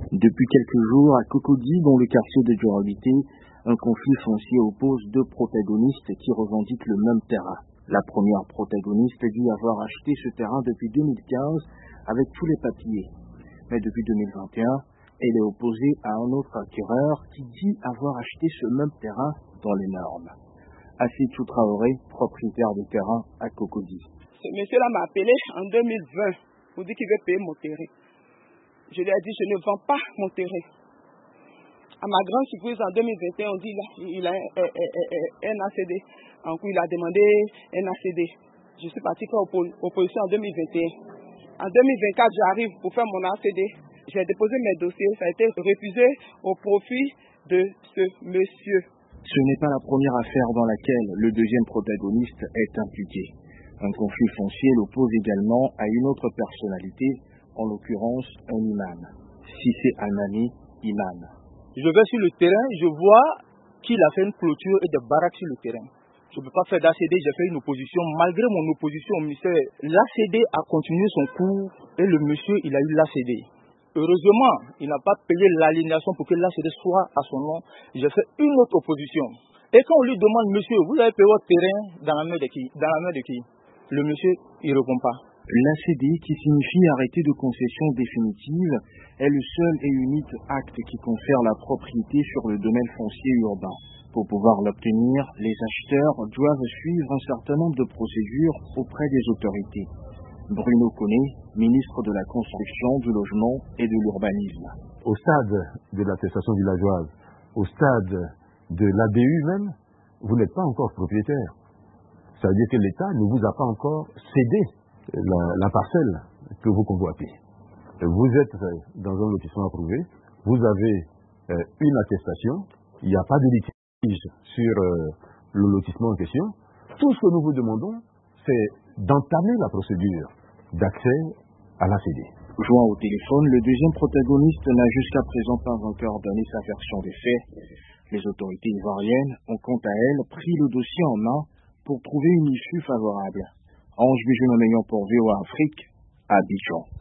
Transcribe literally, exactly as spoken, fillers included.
Depuis quelques jours, à Cocody, dans le quartier de Djorabité, un conflit foncier oppose deux protagonistes qui revendiquent le même terrain. La première protagoniste dit avoir acheté ce terrain depuis deux mille quinze avec tous les papiers. Mais depuis deux mille vingt et un, elle est opposée à un autre acquéreur qui dit avoir acheté ce même terrain dans les normes. Assidou Traoré, propriétaire du terrain à Cocody. Ce monsieur-là m'a appelé en deux mille vingt pour dire qu'il veut payer mon terrain. Je lui ai dit, je ne vends pas mon terrain. À ma grande surprise, en deux mille vingt et un, on dit qu'il a un, un, un, un A C D. En coup, il a demandé un A C D. Je suis parti faire opposition en deux mille vingt et un. En deux mille vingt-quatre, j'arrive pour faire mon A C D. J'ai déposé mes dossiers. Ça a été refusé au profit de ce monsieur. Ce n'est pas la première affaire dans laquelle le deuxième protagoniste est impliqué. Un conflit foncier l'oppose également à une autre personnalité, en l'occurrence un imam. Sissé Almani, imam. Je vais sur le terrain, je vois qu'il a fait une clôture et des baraques sur le terrain. Je ne peux pas faire d'A C D, j'ai fait une opposition. Malgré mon opposition au ministère, l'A C D a continué son cours et le monsieur, il a eu l'A C D. Heureusement, il n'a pas payé l'aliénation pour que l'A C D soit à son nom. J'ai fait une autre opposition. Et quand on lui demande, monsieur, vous avez payé votre terrain dans la main de qui? Dans la main de qui? Le monsieur, il ne répond pas. L'A C D, qui signifie arrêté de concession définitive, est le seul et unique acte qui confère la propriété sur le domaine foncier urbain. Pour pouvoir l'obtenir, les acheteurs doivent suivre un certain nombre de procédures auprès des autorités. Bruno Koné, ministre de la Construction, du Logement et de l'Urbanisme. Au stade de l'attestation villageoise, au stade de l'A B U même, vous n'êtes pas encore propriétaire. Ça veut dire que l'État ne vous a pas encore cédé la, la parcelle que vous convoitez. Vous êtes dans un lotissement approuvé, vous avez euh, une attestation, il n'y a pas de litige sur euh, le lotissement en question. Tout ce que nous vous demandons, c'est d'entamer la procédure d'accès à l'A C D. Joint au téléphone, le deuxième protagoniste n'a jusqu'à présent pas encore donné sa version des faits. Les autorités ivoiriennes ont quant à elles pris le dossier en main pour trouver une issue favorable. Ange Bijou pour V O A Afrique, à Abidjan.